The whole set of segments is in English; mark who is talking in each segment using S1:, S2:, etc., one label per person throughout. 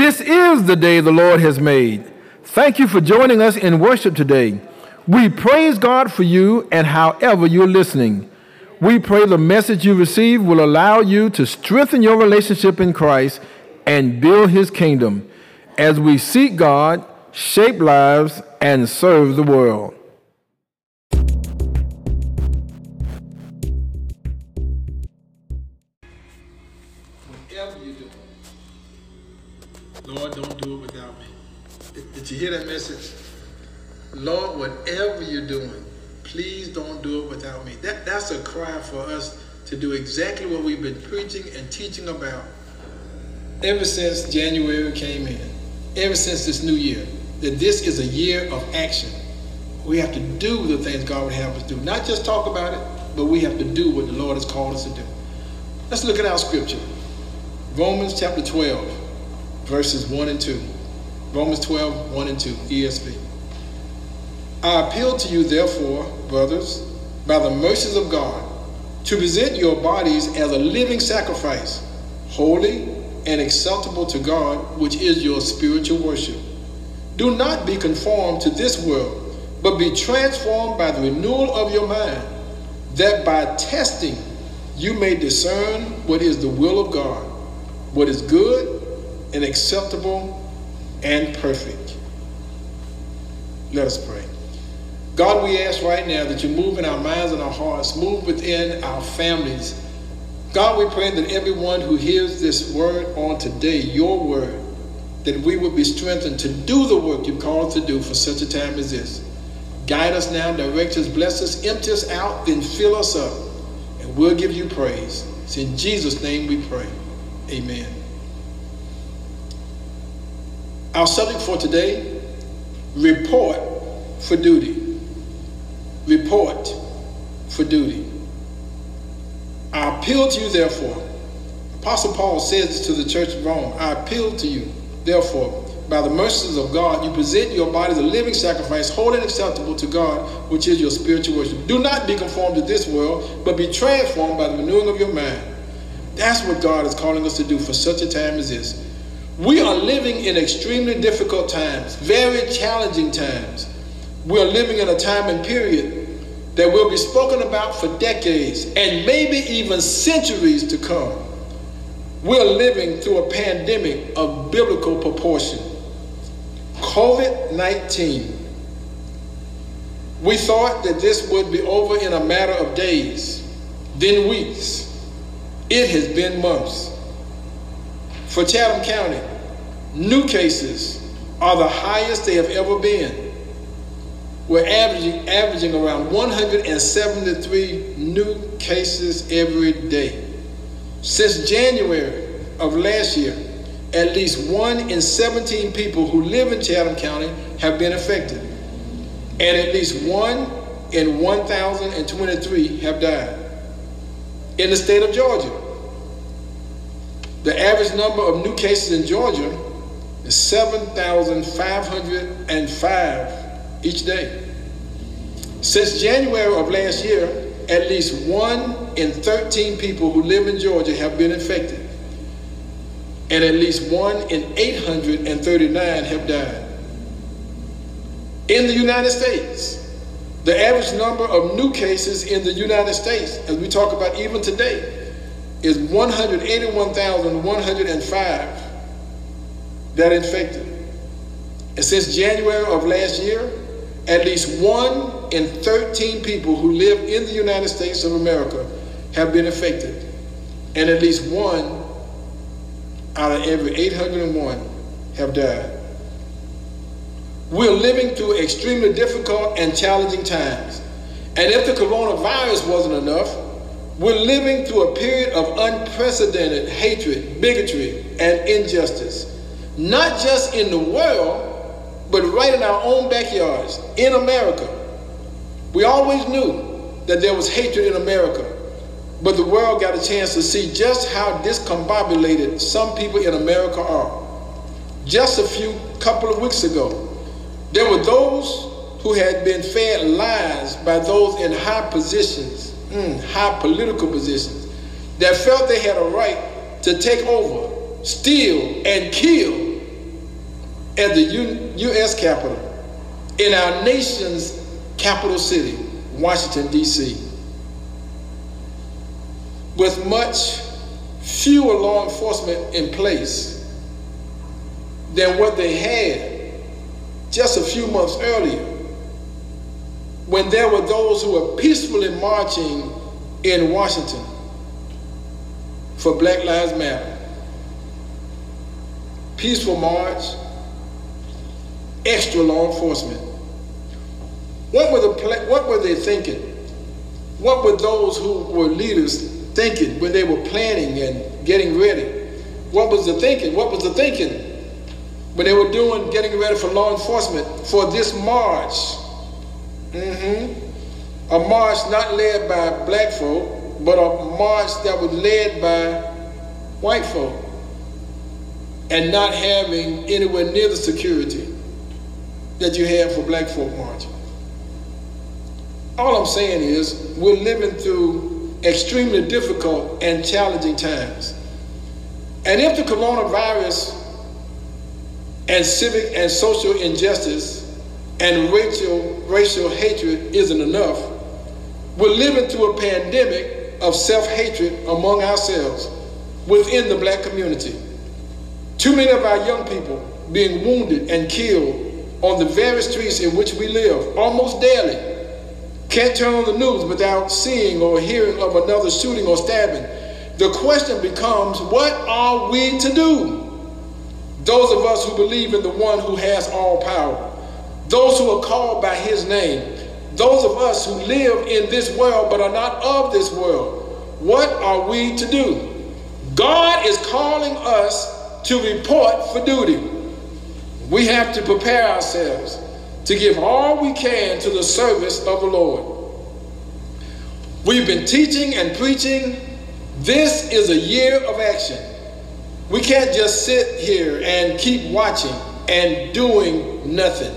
S1: This is the day the Lord has made. Thank you for joining us in worship today. We praise God for you and however you're listening. We pray the message you receive will allow you to strengthen your relationship in Christ and build his kingdom as we seek God, shape lives, and serve the world.
S2: Whatever you do, Lord, don't do it without me. Did you hear that message? Lord, whatever you're doing, please don't do it without me. That's a cry for us to do exactly what we've been preaching and teaching about ever since January came in, ever since this new year, that this is a year of action. We have to do the things God would have us do. Not just talk about it, but we have to do what the Lord has called us to do. Let's look at our scripture. Romans chapter 12, verses 1 and 2. Romans 12, 1 and 2, ESV. I appeal to you, therefore, brothers, by the mercies of God, to present your bodies as a living sacrifice, holy and acceptable to God, which is your spiritual worship. Do not be conformed to this world, but be transformed by the renewal of your mind, that by testing you may discern what is the will of God, what is good and acceptable and perfect. Let us pray. God, we ask right now that you move in our minds and our hearts, move within our families. God, we pray that everyone who hears this word on today, your word, that we would be strengthened to do the work you've called us to do for such a time as this. Guide us now, direct us, bless us, empty us out, then fill us up, and we'll give you praise. It's in Jesus' name we pray. Amen. Our subject for today, report for duty. Report for duty. I appeal to you, therefore. Apostle Paul says this to the church of Rome. I appeal to you, therefore, by the mercies of God, you present your body as a living sacrifice, holy and acceptable to God, which is your spiritual worship. Do not be conformed to this world, but be transformed by the renewing of your mind. That's what God is calling us to do for such a time as this. We are living in extremely difficult times, very challenging times. We are living in a time and period that will be spoken about for decades and maybe even centuries to come. We're living through a pandemic of biblical proportion. COVID-19. We thought that this would be over in a matter of days, then weeks. It has been months. For Chatham County, new cases are the highest they have ever been. We're averaging around 173 new cases every day. Since January of last year, at least 1 in 17 people who live in Chatham County have been affected, and at least 1 in 1,023 have died. In the state of Georgia, the average number of new cases in Georgia is 7,505 each day. Since January of last year, at least 1 in 13 people who live in Georgia have been infected, and at least 1 in 839 have died. In the United States, the average number of new cases in the United States, as we talk about even today, is 181,105 that are infected. And since January of last year, at least 1 in 13 people who live in the United States of America have been affected, and at least 1 out of every 801 have died. We're living through extremely difficult and challenging times. And if the coronavirus wasn't enough, we're living through a period of unprecedented hatred, bigotry, and injustice. Not just in the world, but right in our own backyards, in America. We always knew that there was hatred in America, but the world got a chance to see just how discombobulated some people in America are. Just a couple of weeks ago, there were those who had been fed lies by those in high positions, high political positions, that felt they had a right to take over, steal, and kill at the U.S. Capitol, in our nation's capital city, Washington, D.C., with much fewer law enforcement in place than what they had just a few months earlier, when there were those who were peacefully marching in Washington for Black Lives Matter. Peaceful march, extra law enforcement. What were they thinking? What were those who were leaders thinking when they were planning and getting ready? What was the thinking? What was the thinking when they were getting ready for law enforcement for this march? A march not led by black folk, but a march that was led by white folk, and not having anywhere near the security that you have for black folk marching. All I'm saying is we're living through extremely difficult and challenging times. And if the coronavirus and civic and social injustice and racial hatred isn't enough, we're living through a pandemic of self-hatred among ourselves within the black community. Too many of our young people being wounded and killed on the very streets in which we live almost daily. Can't turn on the news without seeing or hearing of another shooting or stabbing. The question becomes, what are we to do? Those of us who believe in the one who has all power, those who are called by his name, those of us who live in this world but are not of this world, what are we to do? God is calling us to report for duty. We have to prepare ourselves to give all we can to the service of the Lord. We've been teaching and preaching. This is a year of action. We can't just sit here and keep watching and doing nothing.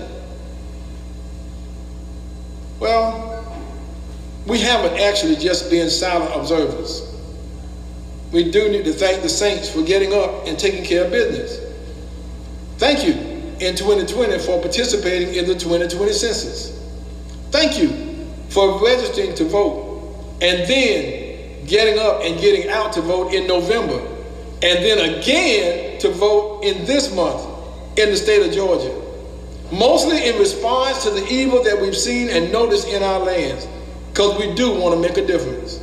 S2: Well, we haven't actually just been silent observers. We do need to thank the saints for getting up and taking care of business. Thank you in 2020 for participating in the 2020 census. Thank you for registering to vote and then getting up and getting out to vote in November, and then again to vote in this month in the state of Georgia. Mostly in response to the evil that we've seen and noticed in our lands, because we do want to make a difference.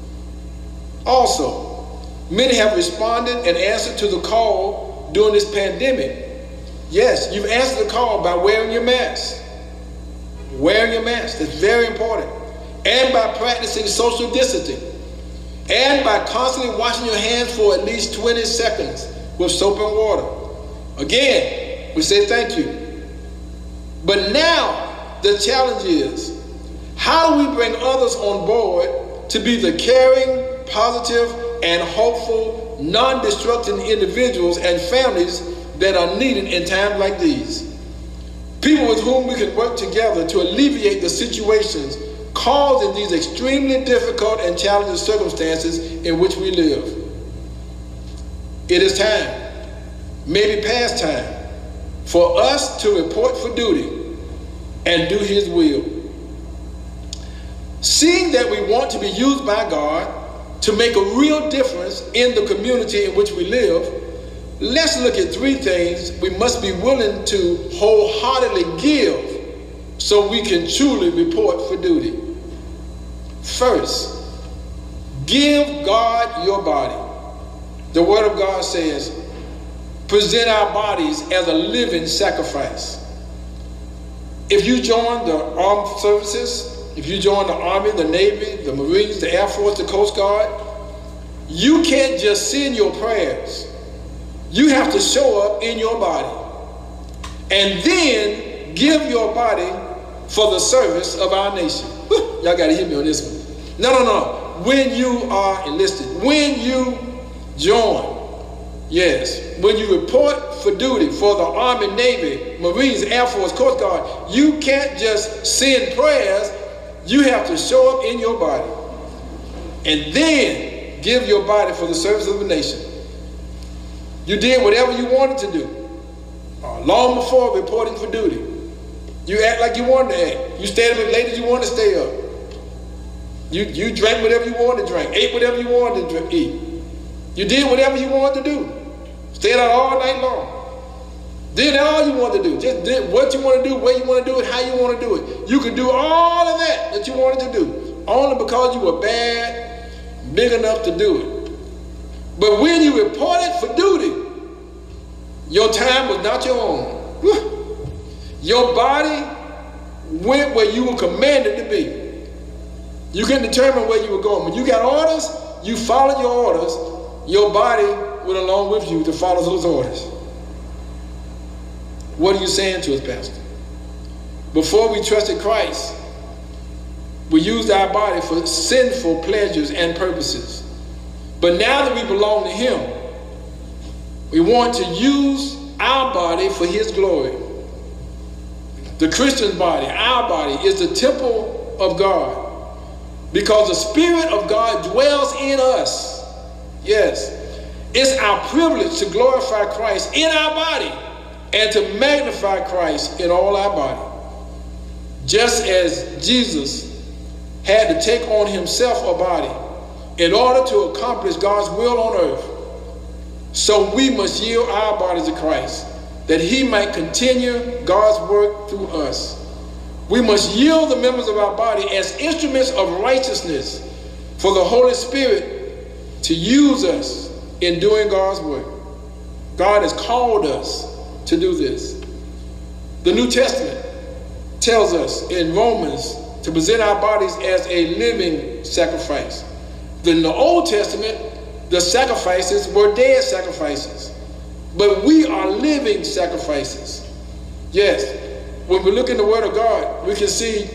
S2: Also, many have responded and answered to the call during this pandemic. Yes, you've answered the call by wearing your mask. Wearing your mask, that's very important. And by practicing social distancing. And by constantly washing your hands for at least 20 seconds with soap and water. Again, we say thank you. But now the challenge is, how do we bring others on board to be the caring, positive, and hopeful, non-destructive individuals and families that are needed in times like these? People with whom we can work together to alleviate the situations caused in these extremely difficult and challenging circumstances in which we live. It is time, maybe past time, for us to report for duty and do his will. Seeing that we want to be used by God to make a real difference in the community in which we live, let's look at three things we must be willing to wholeheartedly give so we can truly report for duty. First, give God your body. The Word of God says, present our bodies as a living sacrifice. If you join the armed services, if you join the Army, the Navy, the Marines, the Air Force, the Coast Guard, you can't just send your prayers. You have to show up in your body and then give your body for the service of our nation. Y'all got to hear me on this one. No. When you are enlisted, when you join, yes, when you report for duty for the Army, Navy, Marines, Air Force, Coast Guard, you can't just send prayers. You have to show up in your body and then give your body for the service of the nation. You did whatever you wanted to do. long before reporting for duty. You act like you wanted to act. You stayed up as late as you wanted to stay up. You drank whatever you wanted to drink, ate whatever you wanted to eat. You did whatever you wanted to do. Stayed out all night long. Did all you wanted to do. Just did what you want to do, where you want to do it, how you want to do it. You could do all of that you wanted to do, only because you were bad, big enough to do it. But when you reported for duty, your time was not your own. Your body went where you were commanded to be. You couldn't determine where you were going. When you got orders, you followed your orders. Your body went along with you to follow those orders. What are you saying to us, Pastor? Before we trusted Christ, we used our body for sinful pleasures and purposes. But now that we belong to Him, we want to use our body for His glory. The Christian body, our body, is the temple of God, because the Spirit of God dwells in us. Yes, it's our privilege to glorify Christ in our body and to magnify Christ in all our body. Just as Jesus had to take on Himself a body in order to accomplish God's will on earth, so we must yield our bodies to Christ, that He might continue God's work through us. We must yield the members of our body as instruments of righteousness for the Holy Spirit to use us in doing God's work. God has called us to do this. The New Testament tells us in Romans to present our bodies as a living sacrifice. In the Old Testament, the sacrifices were dead sacrifices, but we are living sacrifices. Yes, when we look in the Word of God, we can see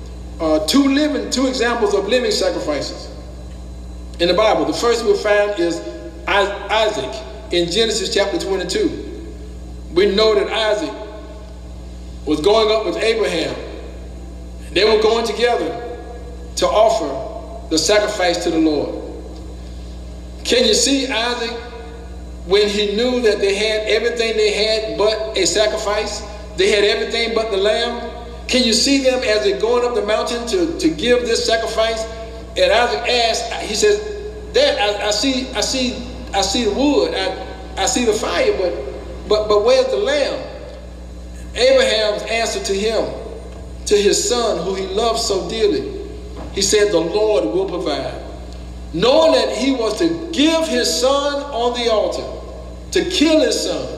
S2: two examples of living sacrifices in the Bible. The first we'll find is Isaac in Genesis chapter 22. We know that Isaac was going up with Abraham. They were going together to offer the sacrifice to the Lord. Can you see Isaac when he knew that they had everything they had but a sacrifice? They had everything but the lamb. Can you see them as they're going up the mountain to give this sacrifice? And Isaac asked, he says, Dad, I see the wood, I see the fire, but where's the lamb? Abraham's answer to him, to his son who he loved so dearly, he said, the Lord will provide. Knowing that he was to give his son on the altar, to kill his son.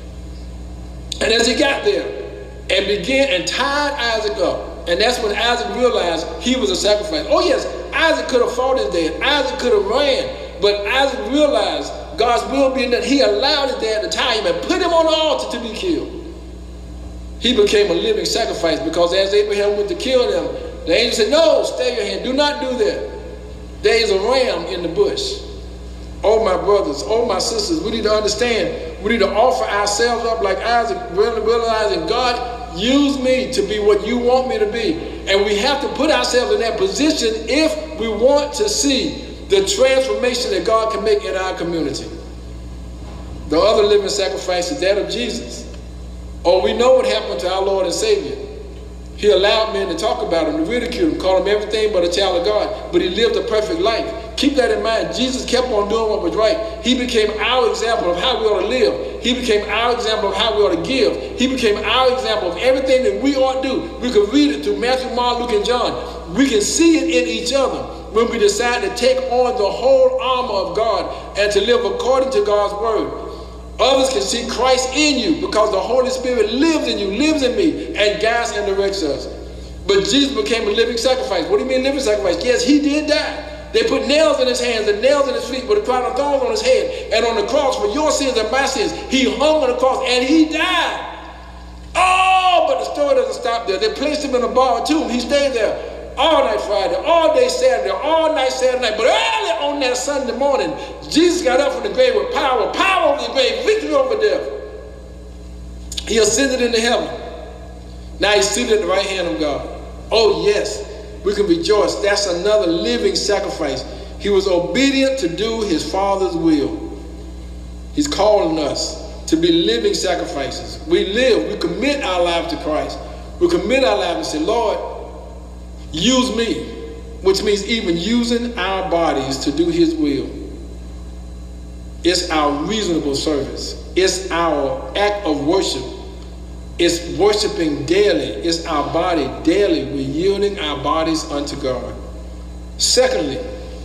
S2: And as he got there and began and tied Isaac up, and that's when Isaac realized he was a sacrifice. Oh yes, Isaac could have fought his dad. Isaac could have ran, but Isaac realized God's will being that he allowed his dad to tie him and put him on the altar to be killed. He became a living sacrifice, because as Abraham went to kill them, the angel said, no, stay your hand, do not do that. There is a ram in the bush. Oh, my brothers, oh, my sisters, we need to understand. We need to offer ourselves up like Isaac, realizing, God, use me to be what you want me to be. And we have to put ourselves in that position if we want to see the transformation that God can make in our community. The other living sacrifice is that of Jesus. Oh, we know what happened to our Lord and Savior. He allowed men to talk about him, to ridicule him, call him everything but a child of God, but he lived a perfect life. Keep that in mind. Jesus kept on doing what was right. He became our example of how we ought to live. He became our example of how we ought to give. He became our example of everything that we ought to do. We could read it through Matthew, Mark, Luke, and John. We can see it in each other when we decide to take on the whole armor of God and to live according to God's word. Others can see Christ in you because the Holy Spirit lives in you, lives in me, and guides and directs us. But Jesus became a living sacrifice. What do you mean living sacrifice? Yes, he did die. They put nails in his hands and nails in his feet with a crown of thorns on his head. And on the cross, for your sins and my sins, he hung on the cross and he died. Oh, but the story doesn't stop there. They placed him in a borrowed tomb. He stayed there all night Friday, all day Saturday, all night Saturday night. But early on that Sunday morning, Jesus got up from the grave with power over the grave, victory over death. He ascended into heaven. Now he's seated at the right hand of God. Oh yes, we can rejoice. That's another living sacrifice. He was obedient to do his Father's will. He's calling us to be living sacrifices. We commit our lives to Christ. We commit our lives and say, Lord, use me, which means even using our bodies to do his will. It's our reasonable service. It's our act of worship. It's worshiping daily. It's our body daily. We're yielding our bodies unto God. Secondly,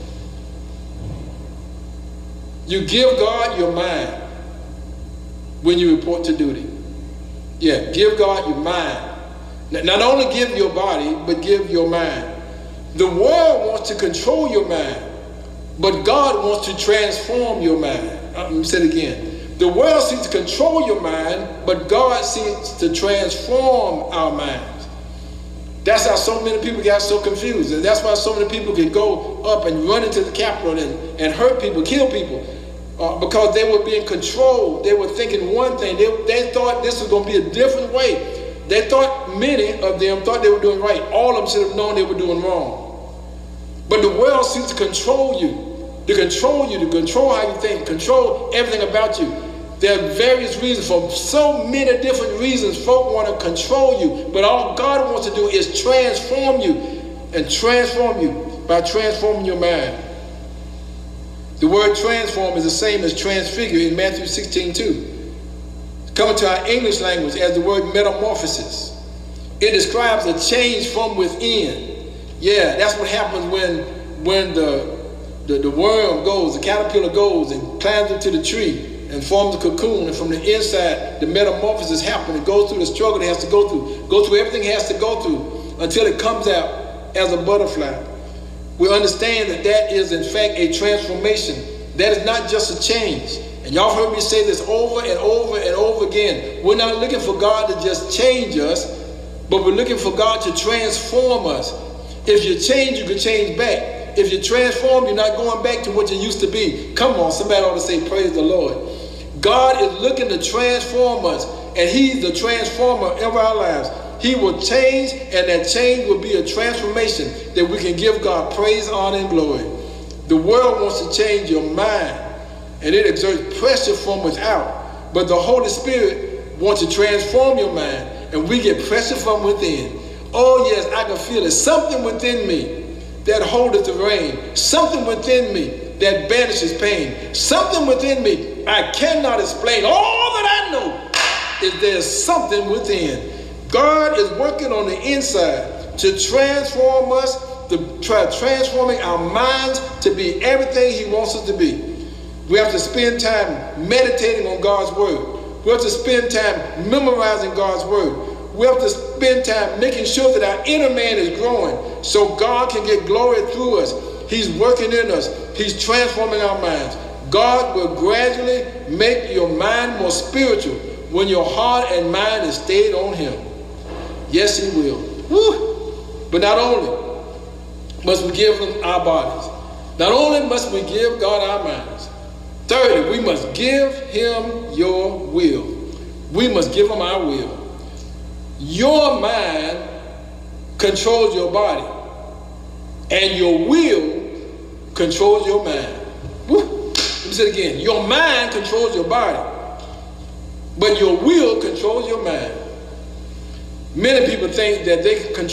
S2: you give God your mind when you report to duty. Yeah, give God your mind. Not only give your body, but give your mind. The world wants to control your mind, but God wants to transform your mind. Let me say it again. The world seeks to control your mind, but God seeks to transform our minds. That's how so many people got so confused. And that's why so many people can go up and run into the Capitol and hurt people, kill people. Because they were being controlled. They were thinking one thing. They thought this was going to be a different way. They thought, many of them thought they were doing right. All of them should have known they were doing wrong. But the world seeks to control you, to control how you think, control everything about you. There are various reasons. For so many different reasons, folk want to control you. But all God wants to do is transform you, and transform you by transforming your mind. The word transform is the same as transfigure in Matthew 16:2. Coming to our English language as the word metamorphosis. It describes a change from within. Yeah, that's what happens when the worm goes, the caterpillar goes and climbs into the tree and forms a cocoon, and from the inside the metamorphosis happens. It goes through the struggle it has to go through everything it has to go through until it comes out as a butterfly. We understand that is in fact a transformation. That is not just a change. And y'all heard me say this over and over and over again. We're not looking for God to just change us, but we're looking for God to transform us. If you change, you can change back. If you transform, you're not going back to what you used to be. Come on, somebody ought to say, praise the Lord. God is looking to transform us, and he's the transformer of our lives. He will change, and that change will be a transformation that we can give God praise, honor, and glory. The world wants to change your mind, and it exerts pressure from without. But the Holy Spirit wants to transform your mind, and we get pressure from within. Oh yes, I can feel it. Something within me that holdeth the rein. Something within me that banishes pain. Something within me I cannot explain. All that I know is there's something within. God is working on the inside to transform us, to try transforming our minds to be everything he wants us to be. We have to spend time meditating on God's word. We have to spend time memorizing God's word. We have to spend time making sure that our inner man is growing so God can get glory through us. He's working in us. He's transforming our minds. God will gradually make your mind more spiritual when your heart and mind is stayed on him. Yes, he will. Woo! But not only must we give him our bodies, not only must we give God our minds, thirdly, we must give him your will. We must give him our will. Your mind controls your body, and your will controls your mind. Woo. Let me say it again. Your mind controls your body, but your will controls your mind. Many people think that they can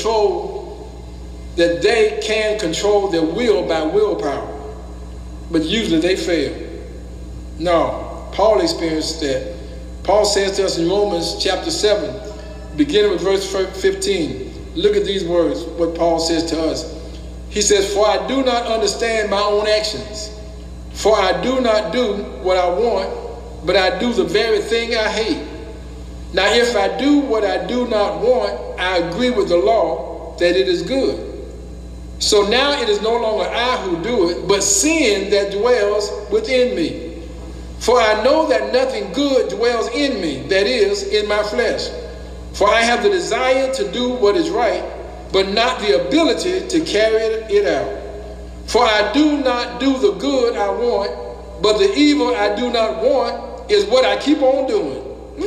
S2: control their will by willpower, but usually they fail. No, Paul experienced that. Paul says to us in Romans chapter 7, beginning with verse 15. Look at these words, what Paul says to us. He says, "For I do not understand my own actions. For I do not do what I want, but I do the very thing I hate. Now if I do what I do not want, I agree with the law that it is good. So now it is no longer I who do it, but sin that dwells within me. For I know that nothing good dwells in me, that is, in my flesh. For I have the desire to do what is right, but not the ability to carry it out. For I do not do the good I want, but the evil I do not want is what I keep on doing.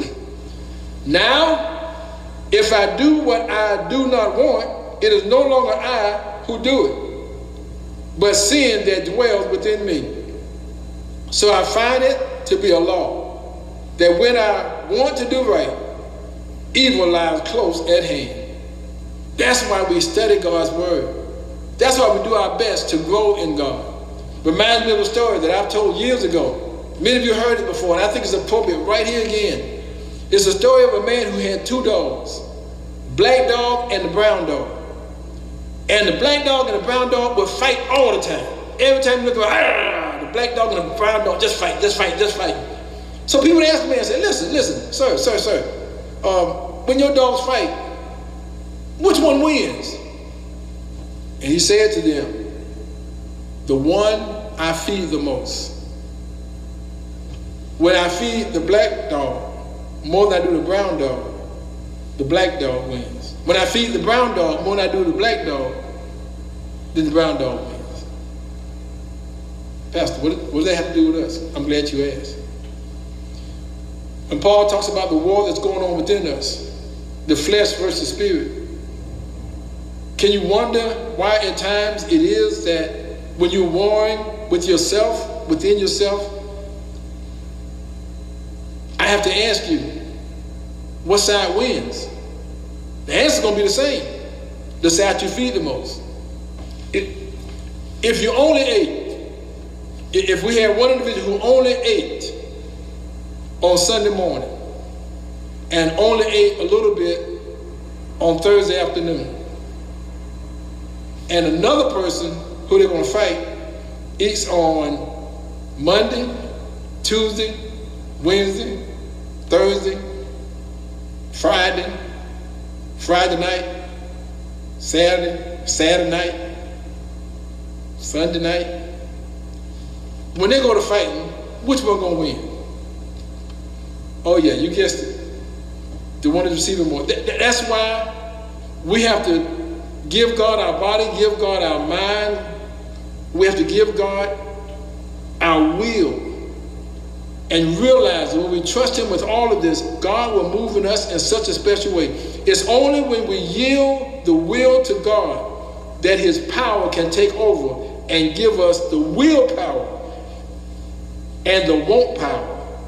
S2: Now, if I do what I do not want, it is no longer I who do it, but sin that dwells within me. So I find it to be a law, that when I want to do right, evil lies close at hand. That's why we study God's word. That's why we do our best to grow in God. Reminds me of a story that I've told years ago. Many of you heard it before, and I think it's appropriate right here again. It's a story of a man who had two dogs, black dog and the brown dog. And the black dog and the brown dog would fight all the time. Every time you look around, the black dog and the brown dog just fight, just fight, just fight. So people would ask me and say, listen, sir, when your dogs fight, which one wins? And he said to them, the one I feed the most. When I feed the black dog more than I do the brown dog, the black dog wins. When I feed the brown dog more than I do the black dog, then the brown dog wins. Pastor, what does that have to do with us? I'm glad you asked. When Paul talks about the war that's going on within us, the flesh versus spirit, can you wonder why at times it is that when you're warring with yourself, within yourself, I have to ask you, what side wins? The answer is going to be the same. The side you feed the most. If you only ate, if we had one individual who only ate on Sunday morning and only ate a little bit on Thursday afternoon, and another person who they're going to fight eats on Monday, Tuesday, Wednesday, Thursday, Friday night, Saturday night, Sunday night. When they go to fighting, which one going to win? Oh yeah, you guessed it. The one that's receiving more. That's why we have to give God our body, give God our mind. We have to give God our will and realize that when we trust him with all of this, God will move in us in such a special way. It's only when we yield the will to God that his power can take over and give us the willpower and the want power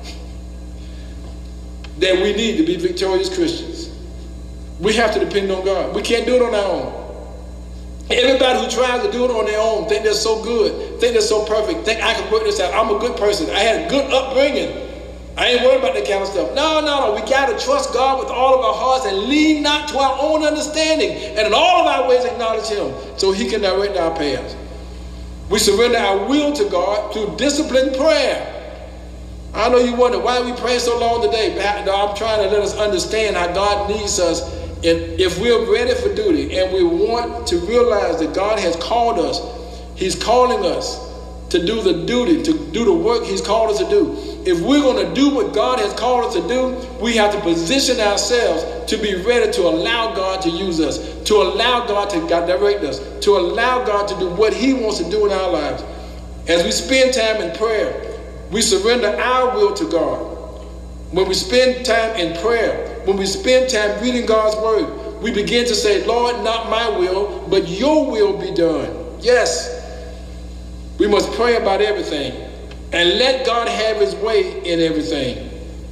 S2: that we need to be victorious Christians. We have to depend on God. We can't do it on our own. Everybody who tries to do it on their own think they're so good, think they're so perfect, think I can work this out. I'm a good person. I had a good upbringing. I ain't worried about that kind of stuff. No. We got to trust God with all of our hearts and lean not to our own understanding. And in all of our ways acknowledge him so he can direct our paths. We surrender our will to God through disciplined prayer. I know you wonder, why we pray so long today? I'm trying to let us understand how God needs us. If we're ready for duty and we want to realize that God has called us, he's calling us to do the duty, to do the work he's called us to do. If we're going to do what God has called us to do, we have to position ourselves to be ready to allow God to use us, to allow God to direct us, to allow God to do what he wants to do in our lives. As we spend time in prayer, we surrender our will to God. When we spend time in prayer, when we spend time reading God's word, we begin to say, Lord, not my will, but your will be done. Yes, we must pray about everything and let God have his way in everything.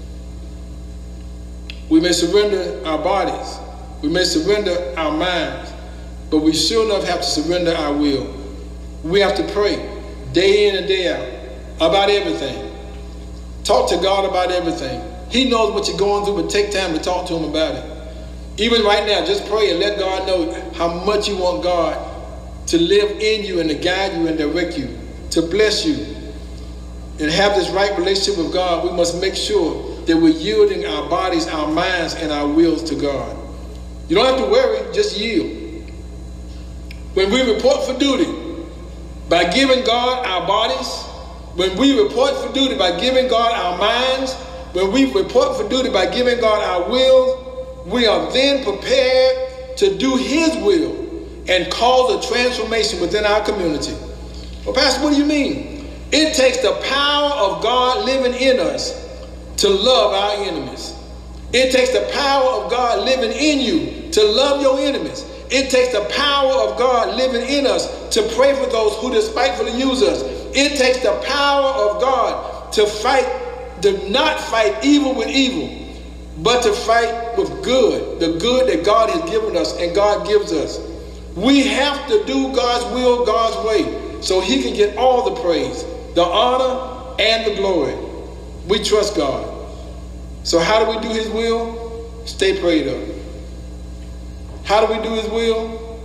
S2: We may surrender our bodies, we may surrender our minds, but we sure enough have to surrender our will. We have to pray day in and day out about everything. Talk to God about everything. He knows what you're going through, but take time to talk to him about it. Even right now, just pray and let God know how much you want God to live in you and to guide you and direct you, to bless you. And have this right relationship with God, we must make sure that we're yielding our bodies, our minds, and our wills to God. You don't have to worry, just yield. When we report for duty by giving God our bodies, when we report for duty by giving God our minds, when we report for duty by giving God our will, we are then prepared to do his will and cause a transformation within our community. Well, Pastor, what do you mean? It takes the power of God living in us to love our enemies. It takes the power of God living in you to love your enemies. It takes the power of God living in us to pray for those who despitefully use us. It takes the power of God to fight to not fight evil with evil, but to fight with good, the good that God has given us and God gives us. We have to do God's will, God's way, so he can get all the praise, the honor, and the glory. We trust God. So how do we do his will? Stay prayed up. How do we do his will?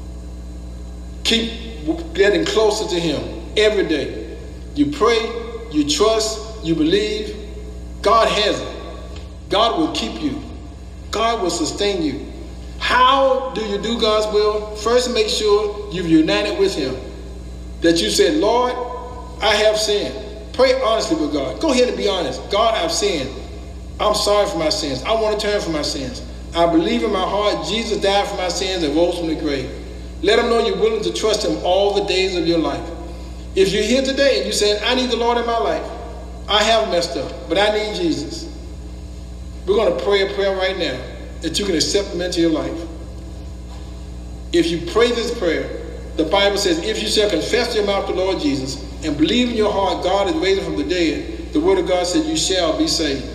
S2: Keep getting closer to him every day. You pray, you trust, you believe. God has it. God will keep you. God will sustain you. How do you do God's will? First, make sure you've united with him. That you said, Lord, I have sinned. Pray honestly with God. Go ahead and be honest. God, I've sinned. I'm sorry for my sins. I want to turn from my sins. I believe in my heart Jesus died for my sins and rose from the grave. Let him know you're willing to trust him all the days of your life. If you're here today and you're saying, I need the Lord in my life, I have messed up, but I need Jesus. We're going to pray a prayer right now that you can accept him into your life. If you pray this prayer, the Bible says, if you shall confess your mouth the Lord Jesus and believe in your heart God is raised from the dead, the word of God said you shall be saved.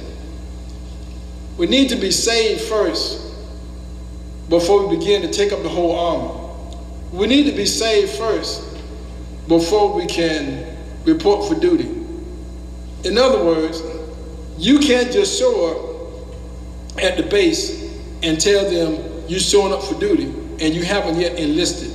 S2: We need to be saved first before we begin to take up the whole armor. We need to be saved first before we can report for duty. In other words, you can't just show up at the base and tell them you're showing up for duty and you haven't yet enlisted.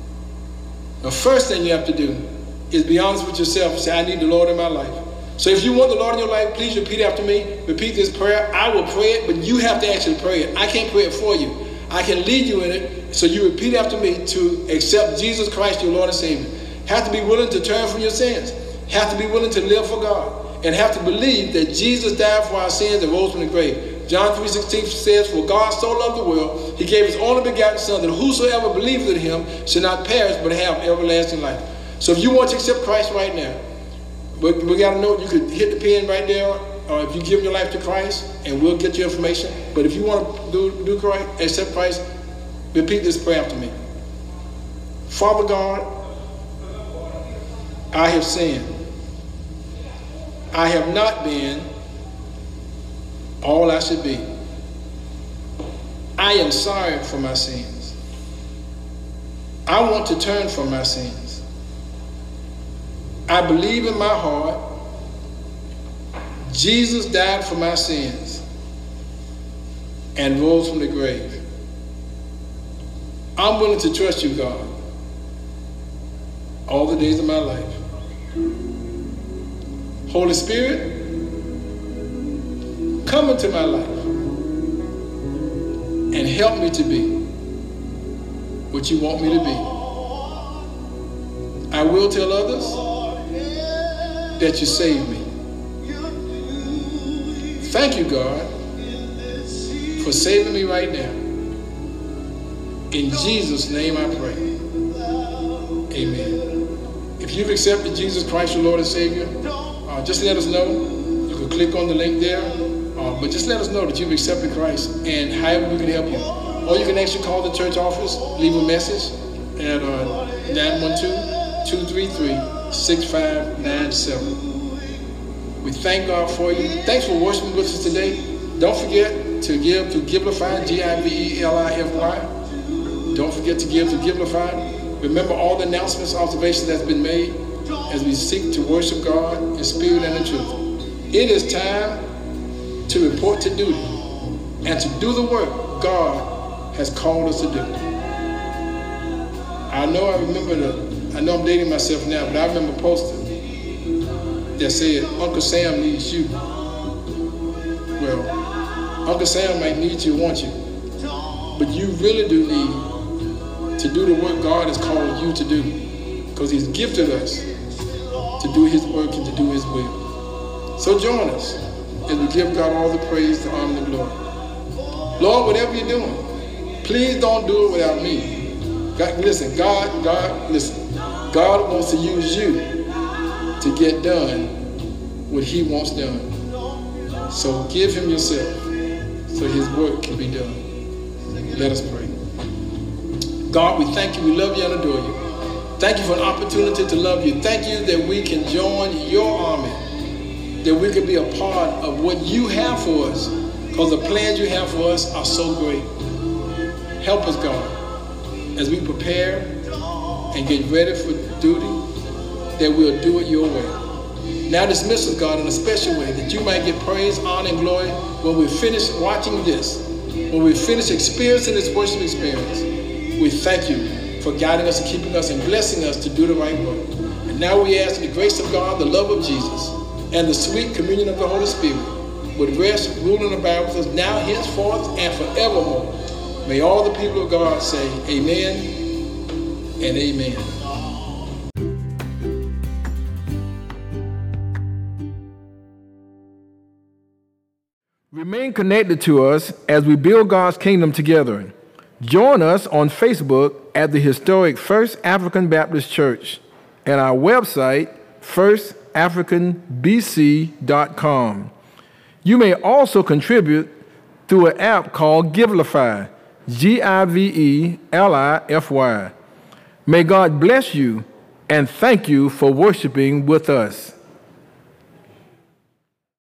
S2: The first thing you have to do is be honest with yourself and say, I need the Lord in my life. So if you want the Lord in your life, please repeat after me. Repeat this prayer. I will pray it, but you have to actually pray it. I can't pray it for you. I can lead you in it. So you repeat after me to accept Jesus Christ, your Lord and Savior. Have to be willing to turn from your sins. Have to be willing to live for God. And have to believe that Jesus died for our sins and rose from the grave. John 3:16 says, for God so loved the world, he gave his only begotten Son, that whosoever believes in him should not perish, but have everlasting life. So if you want to accept Christ right now, we got to know you could hit the pen right there, or if you give your life to Christ, and we'll get your information. But if you want to do Christ, accept Christ, repeat this prayer after me. Father God, I have sinned. I have not been all I should be. I am sorry for my sins. I want to turn from my sins. I believe in my heart Jesus died for my sins and rose from the grave. I'm willing to trust you, God, all the days of my life. Holy Spirit, come into my life and help me to be what you want me to be. I will tell others that you saved me. Thank you, God, for saving me right now. In Jesus' name I pray. Amen. If you've accepted Jesus Christ, your Lord and Savior, just let us know. You can click on the link there. But just let us know that you've accepted Christ and however we can help you. Or you can actually call the church office, leave a message at 912-233-6597. We thank God for you. Thanks for worshiping with us today. Don't forget to give to Givelify, Givelify. Don't forget to give to Givelify. Remember all the announcements, observations that's been made as we seek to worship God in spirit and in truth. It is time to report to duty and to do the work God has called us to do. I know I'm dating myself now, but I remember a poster that said, Uncle Sam needs you. Well, Uncle Sam might need you, want you, but you really do need to do the work God has called you to do, because he's gifted us to do his work and to do his will. So join us as we give God all the praise, the honor, and the glory. Lord, whatever you're doing, please don't do it without me. God, listen, God wants to use you to get done what he wants done. So give him yourself so his work can be done. Let us pray. God, we thank you, we love you and adore you. Thank you for an opportunity to love you. Thank you that we can join your army that we can be a part of what you have for us, because the plans you have for us are so great. Help us, God, as we prepare and get ready for duty, that we'll do it your way. Now dismiss us, God, in a special way, that you might get praise, honor, and glory when we finish watching this, when we finish experiencing this worship experience. We thank you for guiding us and keeping us and blessing us to do the right work. And now we ask the grace of God, the love of Jesus, and the sweet communion of the Holy Spirit would rest, rule, and abide with us now, henceforth, and forevermore. May all the people of God say amen and amen.
S1: Remain connected to us as we build God's kingdom together. Join us on Facebook at the historic First African Baptist Church and our website, firstafricanbc.com. You may also contribute through an app called Givelify, Givelify. May God bless you and thank you for worshiping with us.